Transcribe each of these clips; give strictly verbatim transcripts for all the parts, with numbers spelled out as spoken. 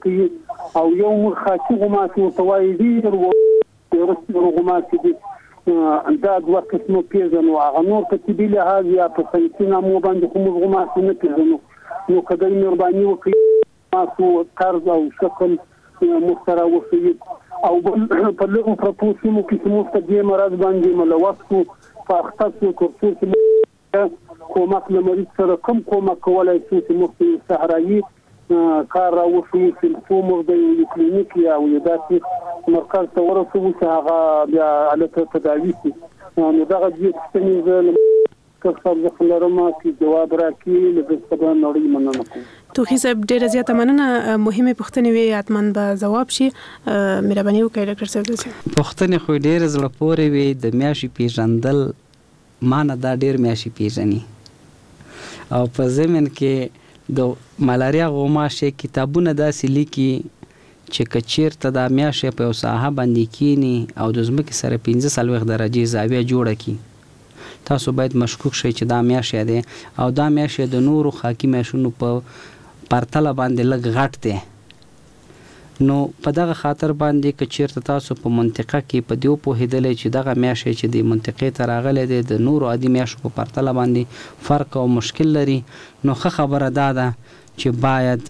کوي او یو خاصي غومات ورته وایي ډېر ورسته غومات دي دا دوه قسمه پیژنو هغه نور په طبي لحاظ یا په ساینسي نامو باندې خو موږ غومات نه پیژنو نو که دوی مهرباني وکړي تاسو طرز او شکل مخترع وښیي او په لږو پرتو سیمو کې چې موږ په دې مرض باندې ملوث شو په اخته شو تر څو چې کومک له مریض سره کوم کومک کولی شو چې موږ په صحرایي کار راوښیو چې څو موږ د یو کلینیک یا یو داسې مرکز ته ورسوو چې هغه بیا هلته تداوي شي نو دغه دې پوښتنې زه که څه لرم چې جواب راکړي له دې څخه به نړۍ مننه کوم. توخي صاحب ډېره زیاته مننه. مهمې پوښتنې وي حتماً به ځواب شي. مهرباني وکړئ ډاکټر صاحب. پوښتنې خو ډېرې زړه پورې وي. د میاشتې پیژندل ما نه دا ډېر میاشتې پیژني او په ضمن کې د ملاریا غوماشې کتابونه داسې لیکي چې که چېرته دا میاشتې په یو ساحه باندې کینی او د ځمکې سره پنځه څلوېښت درجې زاویه جوړه کړي تاسو باید مشکوک شئ چې دا میاشتې دی او دا میاشتې د نورو خاکي میاشتونو په پرتله باندې لږ غټ دی. نو په دغه خاطر باندې که چېرته تاسو په منطقه کې په دې وپوهېدلی چې دغه میاشتې چې د منطقې ته راغلی دی د نورو عادي میاشتو په پرتله باندې فرق او مشکل لري نو ښه خبره دا ده چې باید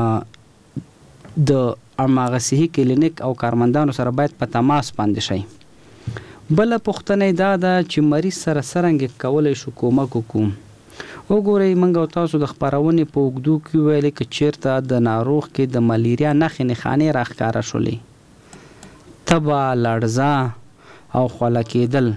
د هماغه صحي کلینیک او کارمندانو سره باید په تماس باندې شئ. بله پوښتنه دا ده چې مریض سره څرنګه کولی شو کومک وکړو. وګورئ موږ او تاسو د خپرونې په اوږدو کې ویلې که چېرته د ناروغ کې د ملیریا نښې نښانې راښکاره شولې تبه لړزه او خوله کېدل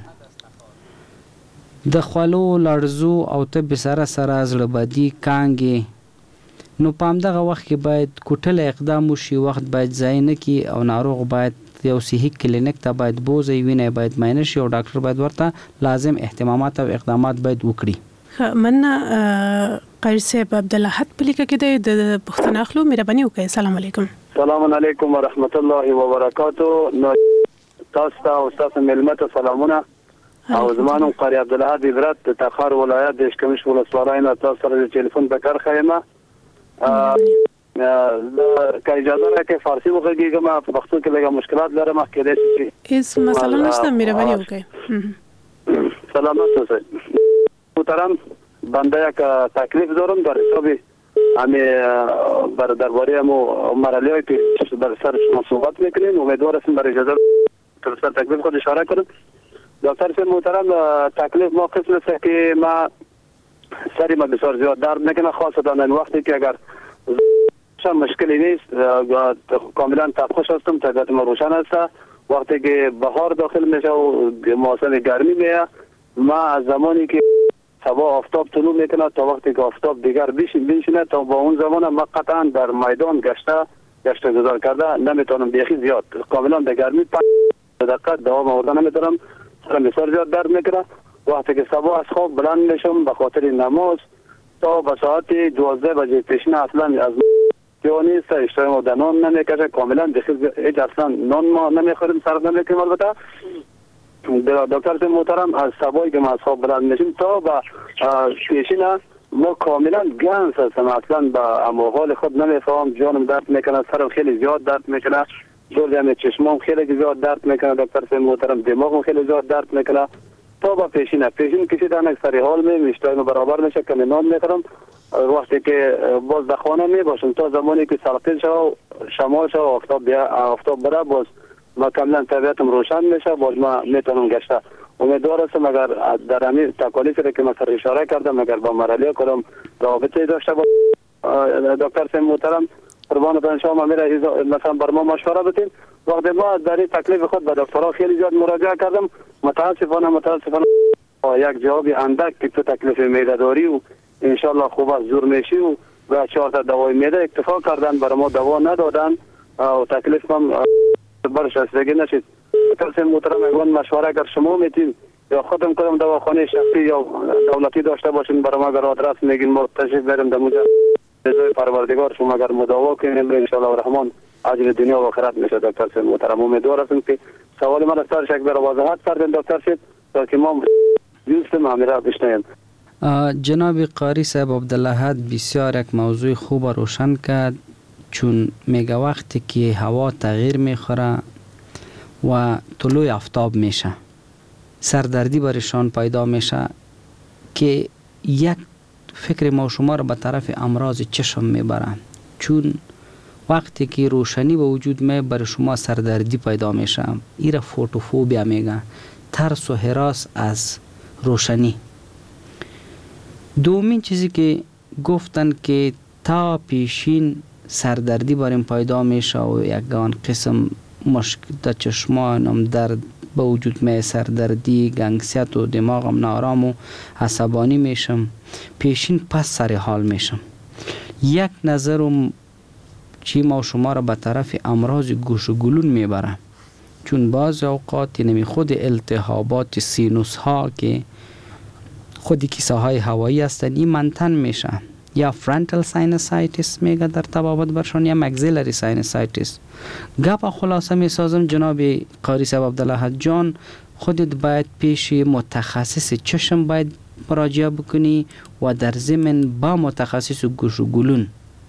د خولو لړزو او تبې سره سره زړه بدي کانګې نو په همدغه وخت کې باید کوټلی اقدام وشي وخت باید ضایع نه کړي او ناروغ باید یو صحي کلینیک ته باید بوځئ وینه باید معاینه شي او ډاکټر باید ورته لازم اهتمامات او اقدامات باید وکړي. مننه. قاری صاحب عبدالاحد په لیکه کې د پوښتنه اخلو. مهرباني وکړئ. السلام علیکم. السلام علیکم ورحمت الله وبرکاته. نو تاسو ته او تاسو ملمه ته سلامونه او زمانم قاری عبدالاحد عبرت د تخار ولایت د اشکمش ولسوالۍ نه تاسو سره د ټلیفون په کار خیمه که اجازه راکړئ فارسی وغږیږم په پښتو کې لږه مشکلات لرم کېدای شي هیڅ مسله نشته. مهرباني وکړئ. سلامت اوسئ محترم. بنده یک تکلیف دارم در حساب همه بر درباره مو مراحلی که بر سر شما صحبت میکنیم. امیدوار هستیم بر اجازه سر تکلیف خود اشاره کنم. دکتر صاحب محترم تکلیف ما قسم است که ما سری ما بسیار زیاد درد میکنه خاصتا این وقتی که اگر مشکلی نیست کاملا تپخوش هستم طبیعت ما روشن است. وقتی که بهار داخل میشه و موسم گرمی میه ما از زمانی که صبح آفتاب طلوع میکنه تا وقتی که آفتاب دیگر بیشین بنشینه تا با اون زمان ما قطعا در میدان گشته گشته گذار کرده نمیتونم بیخی زیاد کاملا در گرمی پنج دقیقه دوام آورده نمیتونم. سرم بسیار زیاد درد میکنه. وقتی که صبح از خواب بلند میشم به خاطر نماز تا به ساعت دوازده بجه پیشینه اصلا از یا نیست اشتهای ما در نان نمیکشه کاملا دیخیل هیچ اصلا نان ما نمیخوریم صرف نمیکنیم. البته دکتر محترم از صبحی که ما از خواب بلند میشیم تا به پیشینه ما کاملا گنس هستم اصلا به اما حال خود نمیفهم. جانم درد میکنه سرم خیلی زیاد درد میکنه دور جمع چشمام خیلی زیاد درد میکنه. دکتر محترم دماغم خیلی زیاد درد میکنه تا به پیشینه پیشین کشیدن سری حال می اشتهای ما برابر میشه که نان میخورم. وقتی که باز در خانه می باشم تا زمانی که سرپیل شو شمال شو آفتاب بیا آفتاب بره باز ما کاملا طبیعتم روشن میشه باز ما میتونم گشته. امیدوار هستم اگر در همین تکالیفی را که من سر اشاره کردم اگر با مراحل کدام رابطه داشته باشه دکتر صاحب محترم قربان بن شما میره مثلا بر ما مشوره بدین. وقتی ما در این تکلیف خود به دکترها خیلی زیاد مراجعه کردم متاسفانه متاسفانه یک جواب اندک که تو تکلیف معده داری و ان شاء الله خوب از زور میشی و و چهار تا دوای معده اکتفا کردن برای ما دوا ندادن و تکلیف هم برشستگی نشید. دکتر محترم اگر مشوره اگر شما میتین یا خودم کدام دواخانه شخصی یا دولتی داشته باشین برای ما اگر آدرس میگین ما تشریف بریم در اونجا رضای پروردگار شما اگر مداوا کنیم ان شاء الله الرحمن اجر دنیا و آخرت میشه. دکتر محترم امیدوار هستم که سوال من سر شک بر وضاحت کردین دکتر صاحب تا که ما دوست ما بشنویم. جناب قاری صاحب عبدالاحد بسیار یک موضوع خوب روشن کرد. چون میگه وقتی که هوا تغییر میخوره و طلوع آفتاب میشه سردردی برشان پیدا میشه که یک فکر ما شما را به طرف امراض چشم میبره، چون وقتی که روشنی به وجود می بر شما سردردی پیدا میشه. ایره فوتوفوبیا میگه، ترس و هراس از روشنی. دومین چیزی که گفتن که تا پیشین سردردی بریم پیدا میشه و یکان قسم مشکل در چشمانم درد به وجود می، سردردی، گنگسیت و دماغم نارام و عصبانی میشم، پیشین پس سر حال میشم. یک نظرم چی ما شما را به طرف امراض گوش و گلون میبره، چون بعض اوقات نمی خود التهابات سینوس ها که خودی کیسه های هوایی هستن این منتن میشه، یا فرانتال ساینوسایتیس میگه در تبابت برشان، یا مگزیلری ساینوسایتیس. گپ خلاصه میسازم جناب قاری صاحب عبدالله جان، خودت باید پیش متخصص چشم باید مراجعه بکنی و در ضمن با متخصص گوش و گلون.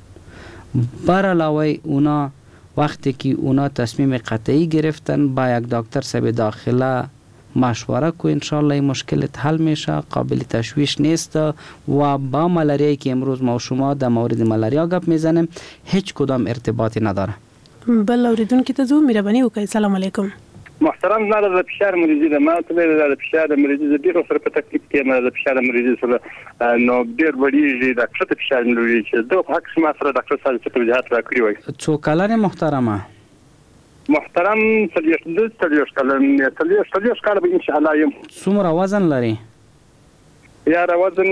بر علاوه اونا وقتی که اونا تصمیم قطعی گرفتن با یک دکتر صاحب داخله مشوره کو، انشالله این مشکلت حل میشه، قابل تشویش نیست. و با ملاریا که امروز ما شما در مورد ملاریا گپ میزنیم هیچ کدام ارتباطی نداره. بله اوریدون که تزو میربانی وکای. سلام علیکم. محترم زما د فشار مریضي د ما ته د فشار مریضي د ډیرو سره په تکلیف کې ما د فشار مریضي سره نو ډیر وړي د کښته فشار لري چې د حق ما سره ډاکټر صاحب څخه وضاحت راکړی وای. څو کلنه محترمه؟ محترم څلوېښت د څلوېښت کلن څلوېښت څلوېښت کاله به ان شاء الله یم. څومره وزن لري؟ یاره وزن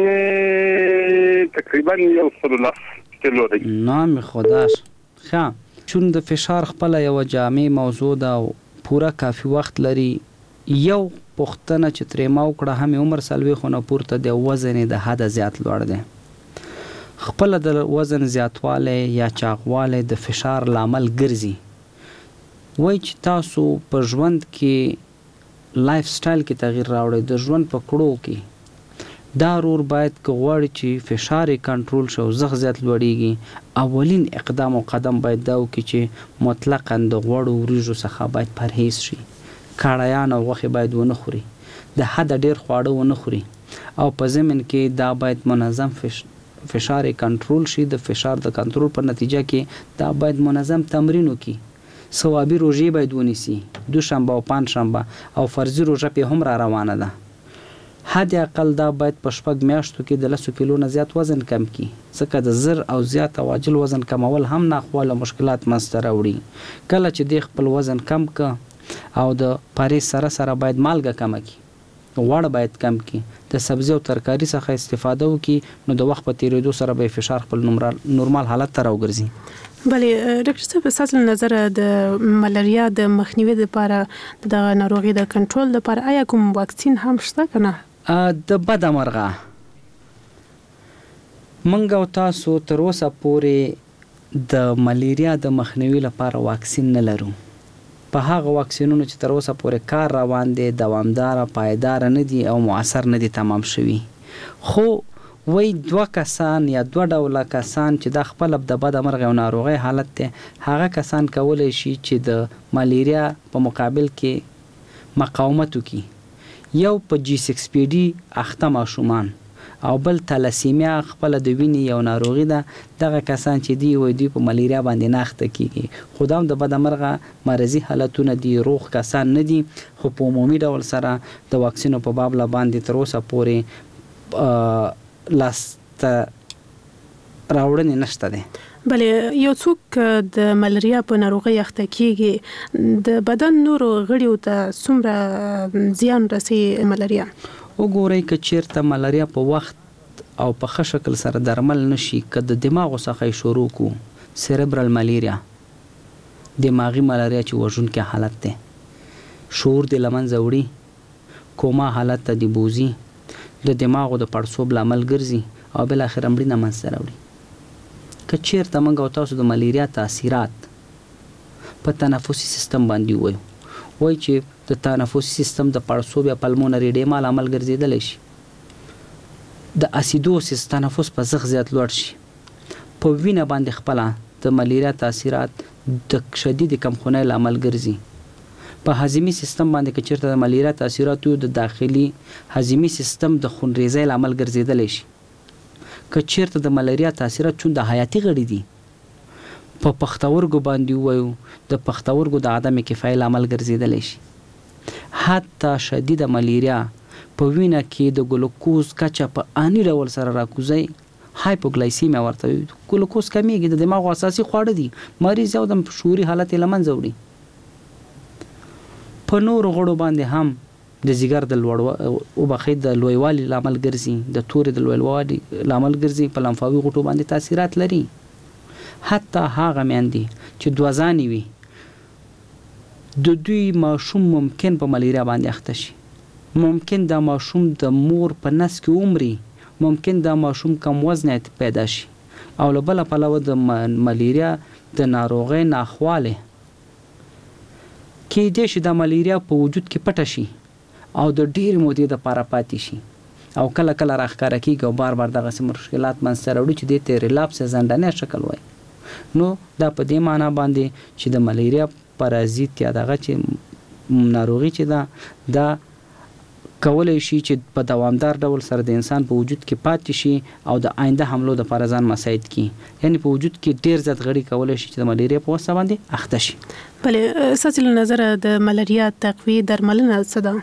یې تقریبا یو سل لس کیلو دی. نام خداش. ښه، چون د فشار خپل یو جامع موضوع ده، پورا کافی وخت لري. یو پختنه چې ترې ما وکړه هم عمر سلوي خونه پورته د وزن د حد زیات لوړ دی. خپل د وزن زیاتواله یا چاغواله د فشار لامل ګرځي. وای چې تاسو په ژوند کې لایف سټایل کې تغییر راوړئ، د ژوند په کړو کې دا رور باید که غواړي چې فشار کنټرول شو زغ زیات لوړیږي، اولین اقدام او قدم باید دا وکړي چې مطلقاً د غوړو وریژو څخه باید پرهیز شي، کاړیان او غوښې باید ونه خوري، د حد ډیر خواړه ونه خوري، او په ضمن کې دا باید منظم فش فشار کنټرول شي. د فشار د کنټرول په نتیجه کې دا باید منظم تمرین وکړي. ثوابي روژې باید ونیسي، دوشنبه او پنجشنبه، او فرضي روژه په هم را روانه ده. حد اقل دا باید په شپږ میاشتو کې د لسو کیلو نه زیات وزن کم کړي، ځکه د زر او زیات او عاجل وزن کمول هم ناخواله مشکلات منځته راوړي. کله چې د خپل وزن کم که او د پرهیز سره سره باید مالګه کمه کړي، غوړ باید کم کړي، د سبزی او ترکاری څخه استفاده وکړي، نو د وخت په تیریدو سره به فشار خپل نورمال حالت ته راوګرځي. بله ډاکټر صاحب، اساسا نظر د ملاریا د مخنیوي لپاره د ناروغي د کنټرول لپاره آیا کوم واکسین هم شته کنه؟ د بد مرغه منګ او تاسو تر اوسه پورې د ملیریا د مخنیوي لپاره واکسین نه لرو. په هغه واکسینونو چې تر اوسه پورې کار روان دي دوامدار پایدار نه دي او مؤثر نه دي تمام شوي. خو وای دوه کسان یا دوه ډوله کسان چې د خپل د بد مرغه او ناروغي حالت ته هغه کسان کولای شي چې د ملیریا په مقابل کې مقاومت وکړي. یو په جی سکس پی ډي اخته ماشومان او بل تلاسیمیا خپل د وینې یو ناروغي ده. دغه کسان چې دی وای دی په ملیریا باندې نه اخته کیږي، خدام د بد مرغه مرضی حالتونه دي، روغ کسان نه دي. خو په عمومي ډول سره د واکسینو په باب لا باندې تر اوسه پورې لاست راوړنې نشته ده. بله یو څوک د ملاریا په ناروغي اخته کیږي، د بدن نورو غړیو ته څومره زیان رسي ملاریا؟ وګورئ که چیرته ملاریا په وخت او په ښه شکل سره درمل نشي، که د دماغو څخه شروع کو سیریبرال ملیریا، دماغي ملاریا چې وژونکی حالت ده، شعور د لمنځه وړي، کوما حالت ته دی بوزي، د دماغو د پړسوب لامل ګرځي او بل اخر مړینه منځته راوړي. که چیرته موږ او تاسو د ملیریا تاثیرات په تنفسي سیستم باندې وایو، وای چې د تنفسي سیستم د پړسوب یا پلمونري ډیما لامل ګرځیدلی شي، د اسیدوسیس تنفس په زغ زیات لوړ شي، په وینه باندې خپله د ملیریا تاثیرات د شدید کمخونۍ لامل ګرځي. په هضمي سیستم باندې که چیرته د ملیریا تاثیرات د داخلي هضمي سیستم د خونریزۍ لامل ګرځیدلی شي. که چیرته د ملیریا تاثیرات چون د حیاتي غړي دي په پښتورګو باندې وایو د پښتورګو د عدم کفایت لامل ګرځیدلی شي. حتی شدید ملیریا په وینه کې د ګلوکوز کچه په آني ډول سره راکوزي، هایپوګلایسیمیا ورته وي. ګلوکوز کمیږي، د دماغ اساسي خواړه دي، مریض یو د شعوري حالت یې له منځه وړي. په نورو غړو باندې هم د ځیګر د لوړ او بخې د لویوالي لامل ګرځي، د تورې د لویوالي لامل ګرځي، په لمفاوي غټو باندې تاثیرات لري. حتی هغه میندې چې دوزانې وي د دوی ماشوم ممکن په ملیریا باندې اخته شي، ممکن دا ماشوم د مور په نس کې عمري، ممکن دا ماشوم کم وزنه پیدا شي. او له بله پلوه د ملیریا د ناروغۍ ناخواله کې دې شي د ملیریا په وجود کې پټه شي او د ډېر مودې د پاره پاتې شي او کله کله راښکاره کیږي او بار بار دغه مشکلات منځته راوړي چې دې ته ریلاپس زندانه شکل وایي. نو دا په دې معنی باندې چې د ملیریا پارازیت یا دغه چې ناروغي چې دا دا کولای شي چې په دوامدار ډول سره د انسان په وجود کې پاتې شي او د آینده حملو د پارازان مساعد کی، یعنی په وجود کې ډیر زیات غړي کولای شي چې د ملیریا په واسطه باندې اخته شي. بلې اساس له نظر د ملیریا تقویه درملنه څه ده؟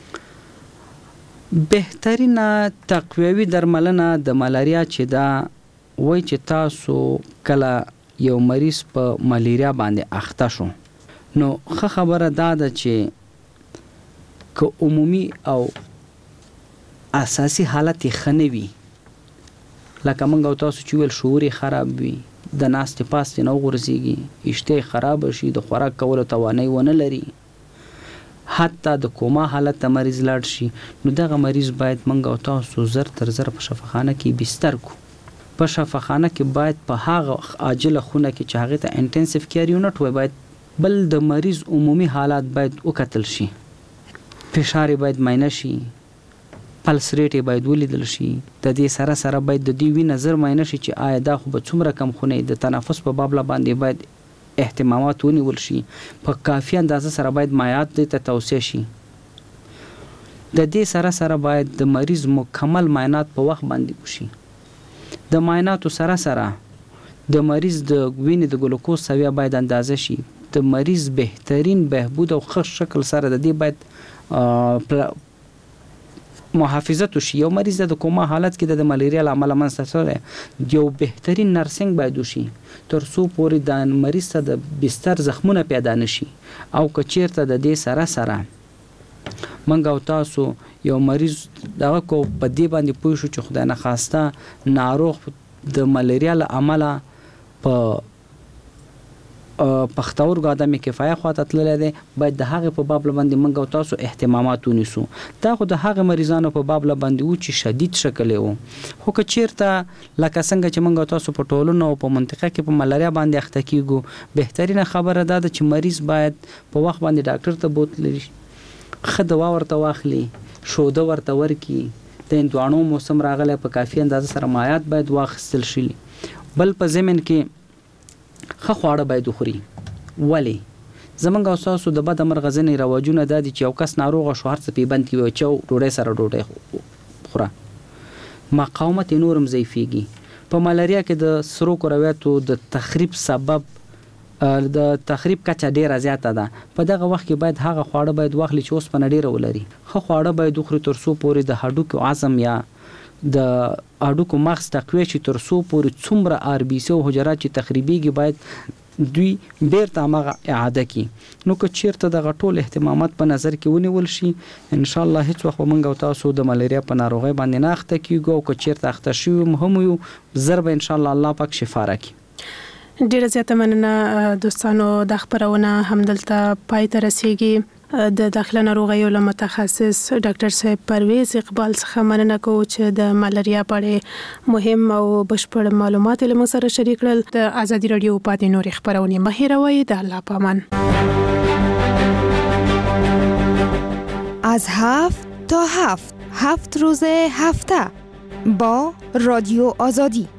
بهترینه تقویوي درملنه د ملیریا چې دا وای چې تاسو کله یو مریض په ملیریا باندې اخته شو، نو ښه خبره دا ده چې که عمومي او اساسي حالت یې ښه نه وي، لکه موږ او تاسو چې ویل شعور یې خراب وي، د ناستې پاستې نه وغورځېږي، اشتها یې خرابه شي، د خوراک کولو توانایي ونه لري، حتی د کوما حالت ته مریض لاړ شي، نو دغه مریض باید موږ او تاسو زر تر زر په شفاخانه کې بستر کو. په شفاخانه کې باید په هغه عاجله خونه کې چې هغې ته انټنسیو کیر یونټ وایي باید بل د مریض عمومي حالات باید وکتل شي، فشار باید معاینه شي، پلس ریټ باید ولیدل شي، د دې سره سره باید د دې وینه زر معاینه شي چې آیا دا خو به څومره کم خونه د تنفس په باب باندې باید اهتمامات ونیول شي، په کافي اندازه سره باید مایعات دې ته توصیه شي. د دې سره سره باید د مریض مکمل معاینات په وخت باندې وشي. د معایناتو سره سره د مریض د وینې د ګلوکوز سویه باید اندازه شي، د مریض بهترین بهبود او ښه شکل سره د دې باید محافظت وشي. یو مریض د کوما حالت کې د ملیریا له امله منځته شوی، یو بهترین نرسنګ باید وشي تر څو پورې د مریض ته د بستر زخمونه پیدا نشي. او که چیرته د دې سره سره منګ او تاسو یو مریض دغه کو په دې باندې پوه شو چې خدای نه خواسته ناروغ د ملیریا له امله په پښتورګو عدم کفایت خواته تللی دی، باید د هغې په باب باندې موږ او تاسو اهتمامات ونیسو. دا خو د هغې مریضانو په باب باندې و چې شدید شکل و. خو که چیرته لکه څنګه چې موږ او تاسو په ټولنه او په منطقه کې په ملیریا باندې اخته کیږو، بهترینه خبره دا ده چې مریض باید په وخت باندې ډاکټر ته بوتلی شي، ښه دوا ورته واخلي، شوده ورته ورکړي، د هندواڼو موسم راغلی په کافي اندازه سره مایعات باید واخیستل شي. بل په ضمن کې ښه خواړه باید وخوري. ولې زمونږ او ستاسو د بده مرغزنې رواجونه دا دي چې یو کس ناروغه شو هر څه پې بند کړي چې ډوډۍ سره ډوډۍ خوره، مقاومت یې نور هم ضعیفېږي. په ملیریا کې د سرو کرویاتو د تخریب سبب د تخریب کچه ډیره زیاته ده. په دغه وخت کې باید هغه خواړه باید واخلي چې اوسپنه ډیره ولري. ښه خواړه باید وخوري تر څو پورې د هډوکو عظم یا د هډوکو مغز تقویه شي، تر څو پورې څومره آر بي سي او حجرات چې تخریبېږي باید دوی بیرته هماغه اعاده کړي. نو که چیرته دغه ټول اهتمامات په نظر کې ونیول شي، انشاءالله هیڅ وخت به موږ او تاسو د ملیریا په ناروغۍ باندې نه اخته کیږو، او که چیرته اخته شوي هم یو زر به انشاءالله الله پاک شفا راکړي. ډیره زیاته مننه دوستانو، د خبرونه همدلته پای ته رسیږي. د داخله ناروغیو له متخصص ډاکټر صاحب پرویز اقبال څخه مننه کوو چې د ملیریا په اړه مهم او بشپړ معلومات له موږ سره شریک کړل. د ازادي راډیو پاتې نورې خبرونه مه هېروئ. د الله په امان. از هفت تا هفت هفت روز هفته با رادیو آزادی.